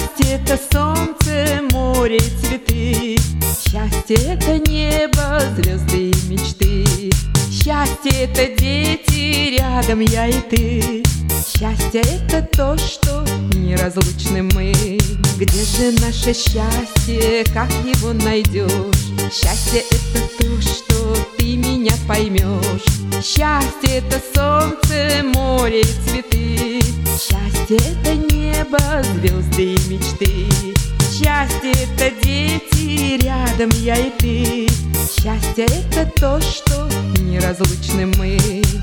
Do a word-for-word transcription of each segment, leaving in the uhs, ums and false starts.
Счастье — это солнце, море, цветы. Счастье — это небо, звезды и мечты. Счастье — это дети, рядом я и ты. Счастье — это то, что неразлучны мы. Где же наше счастье, как его найдешь? Счастье — это то, что ты меня поймешь. Счастье — это солнце, море и цветы. Счастье — это небо, звезды и мечты. Счастье — это дети, рядом я и ты. Счастье — это то, что неразлучны мы.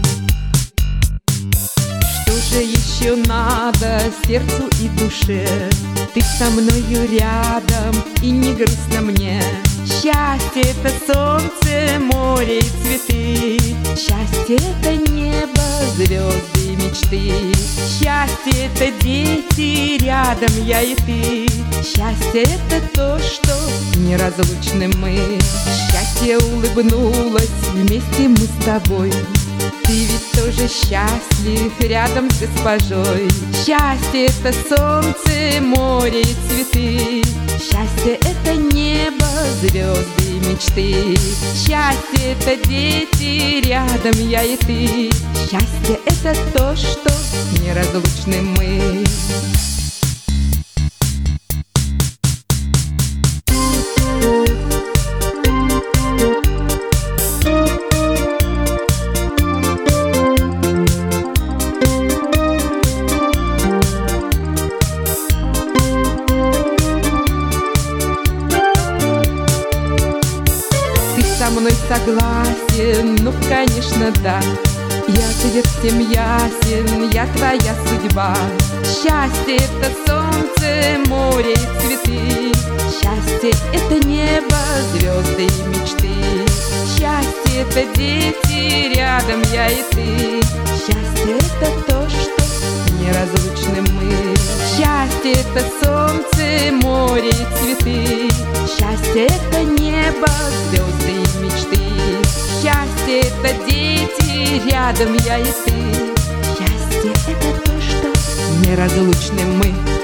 Что же еще надо сердцу и душе? Ты со мною рядом, и не грустно мне. Счастье — это солнце, море и цветы. Счастье — это небо, звезды и мечты. Счастье — это дети, рядом я и ты. Счастье — это то, что неразлучны мы. Счастье улыбнулось, вместе мы с тобой. Ты ведь тоже счастлив рядом с госпожой. Счастье — это солнце, море и цветы. Счастье — это небо, звезды и мечты. Счастье — это дети, рядом я и ты. Счастье — это то, что неразлучны мы. Со мной согласен, ну, конечно, да. Я тебе всем ясен, я твоя судьба. Счастье — это солнце, море и цветы. Счастье — это небо, звезды и мечты. Счастье — это дети, рядом я и ты. Счастье — это то, что неразлучны мы. Счастье — это солнце, море и цветы. Счастье — это небо, звезды и мечты. Счастье — это дети, рядом я и ты. Счастье — это то, что неразлучны мы.